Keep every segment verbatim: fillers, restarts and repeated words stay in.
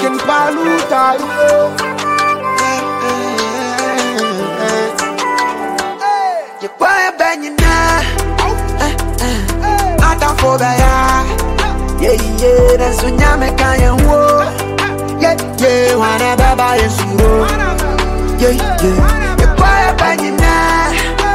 King Paluta. You quiet bang you now. I don't for ya. Yeah, yeah, that's when you make a war. Yeah, yeah, wanna baba is you. Yeah, yeah, you quiet bang you now.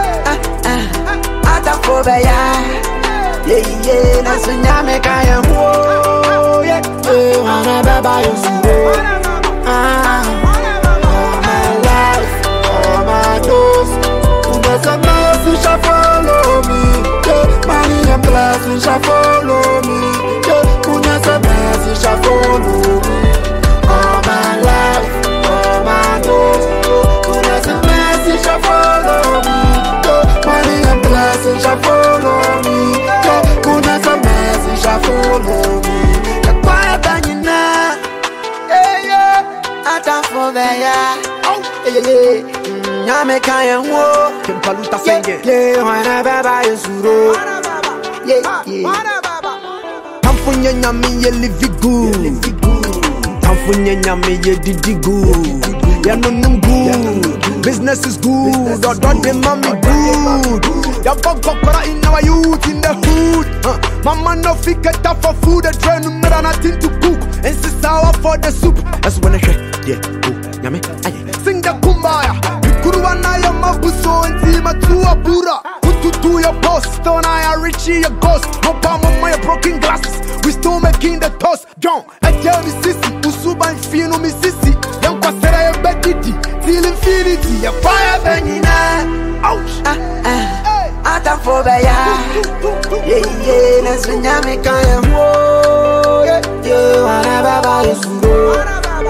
I don't for ya. Yeah, yeah, that's when you make a war. Yeah, yeah, wanna baba is you. Ah, all my life, all my days, goodness and mercy shall follow me. Yeah, money and blessings shall follow me. Yeah, goodness and mercy shall follow me. All my life, all my days, goodness and mercy shall follow me. Yeah, money and blessings shall follow me. Yeah, goodness and mercy shall follow me. Yeah, quiet and you know. Yeah, yeah. Ata for ya, oh, yeah, yeah, yeah. Me kayan wo, King Paluta singing. Yeah, wana baba yesuro. Yeah, yeah. Tamfunya nyami ye live good. Tamfunya nyami ye didi good. Ya no num good. Business is good. Or don't the mommy good. Ya bug kokora in our youth in the hood. Uh, mama no fit get up for food. The train no matter nothing to cook. And sister for the soup. That's when I say. Yeah, oh, yummy, aye. Sing the kumbaya. Kuruwana ya mabuso nzima tuwa bura. Ututu your boss, don't I Richie your ghost. No palm on my broken glasses. We still making the toss. John, I tell me sissy, usuba infino mi sissy. Young kwasera ya bediti, till infinity. Ya fire benina. Ouch, ah ah. Ata for ya. Yeah yeah, that's when ya make a wo. Yeah yeah, wana baba yesuro.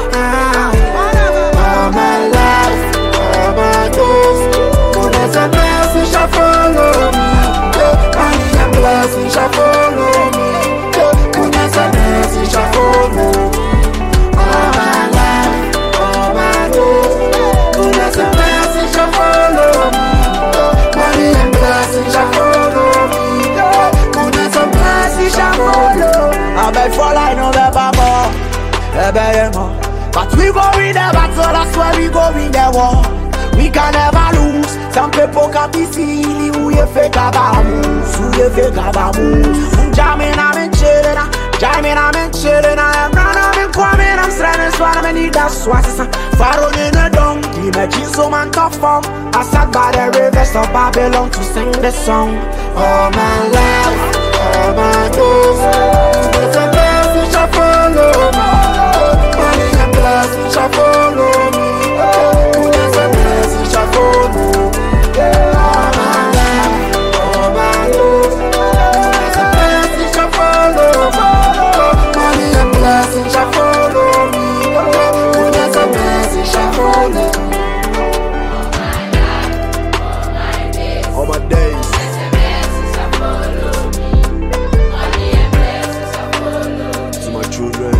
All my life, all my days, goodness and mercy shall follow me. Money and blessings shall follow me. Goodness and mercy shall follow me. All my life, all my days, goodness and mercy shall follow me. Money and blessings shall follow me. Goodness and mercy shall follow me. I beg for life, no better more. I beg more. But we go in the battle, that's why we go in the war. We can never lose. Some people can be silly. Who you fake about moves? Who you fake about moves? Jamming, I'm in chillin'. Jamming, I'm in chillin'. I am running, I'm in coming. I'm stranded, so I'm in need that swat. Pharaoh in the dung. Imagine so man tough form. I sat by the rivers of Babylon to sing the song. All my life, all my days, goodness and mercy shall follow me. Blessings shall follow me. Goodness and mercy shall follow me. All my life, all my days, goodness and mercy shall follow me. Money and blessings shall follow me. Goodness and mercy shall follow me. All my days, goodness and mercy shall follow me. Money and blessings shall follow me. To my children.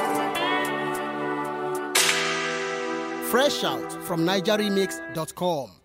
Fresh out from niger remix dot com.